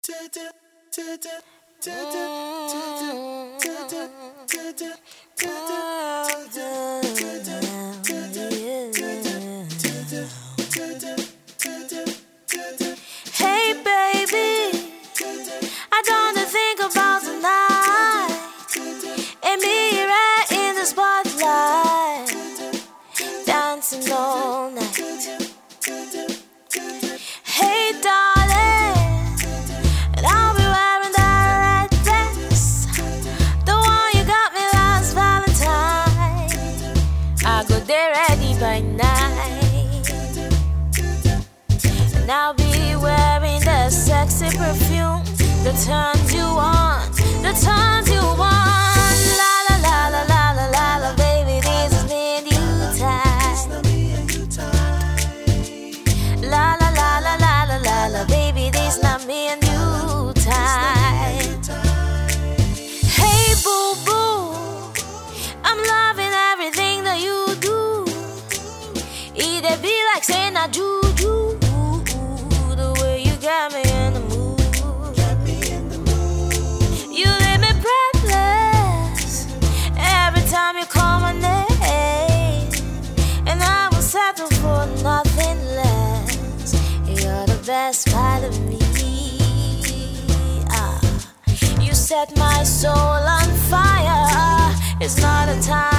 Hey baby, I don't think about tonight and me right in the spotlight, dancing all night. Hey darling, and I'll be wearing that red dress, the one you got me last Valentine. I go there ready by night, and I'll be wearing the sexy perfume that turns you on, that turns you on. La la la la la la la la, baby, this is me and you time. La la la la la la la la, baby, this not me and you time. Hey boo boo, I'm loving everything that you do. It be like saying I juju, the way you got me in the mood. You leave me breathless every time you call my name, and I will settle for nothing less. You're the best part of me. You set my soul on fire. It's not a time